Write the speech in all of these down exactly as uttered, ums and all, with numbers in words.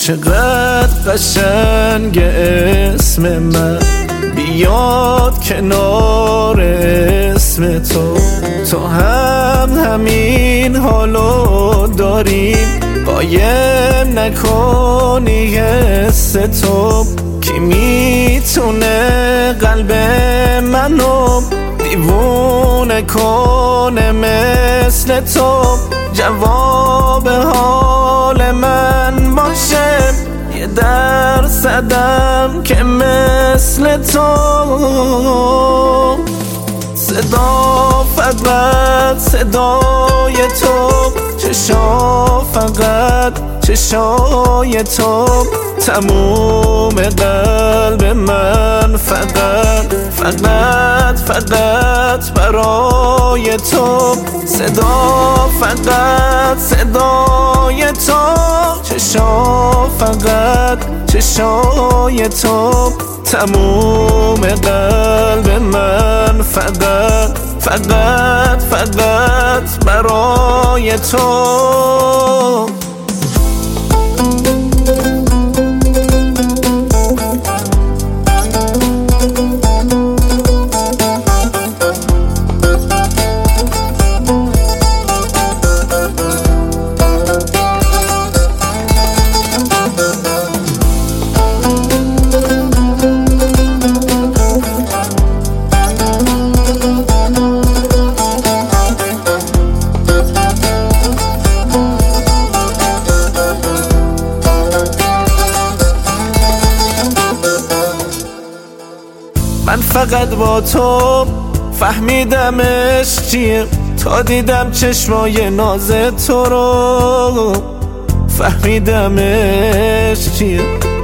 چقدر قشنگ اسم من بیاد کنار اسم تو. تو هم همین حالو داریم، قایم نکنی حس تو. کی میتونه قلب منو دیوونه کنه مثل تو؟ جواب حال من باشه یه درصدم که مثل تو. صدا فقط صدای تو، چشا فقط چشای تو. تموم قلب من فقط فقط فقط برای تو. صدا فقط صدای تو، چشا فقط چشای تو. تموم قلب من فقط فقط فقط برای تو. من فقط با تو فهمیدمش چیه، تا دیدم چشمای ناز تو رو فهمیدمش چیه.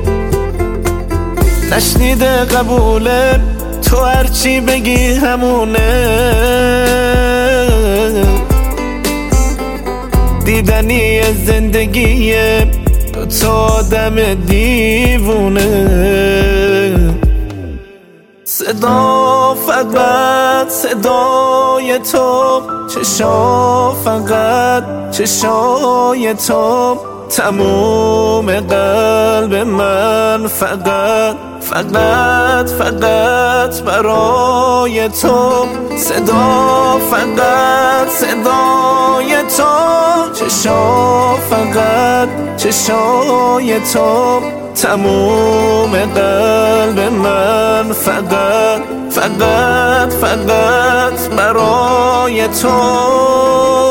نشنیده قبوله تو هرچی بگی همونه، دیدنی زندگیه دو تا آدم دیوونه. صدا فقط صدای تو، چشا فقط چشای تو. تموم قلب من فقط فقط فقط برای تو. صدا فقط صدای تو، چشا فقط چشای تو. تموم قلب من فقط فقط فقط برای تو.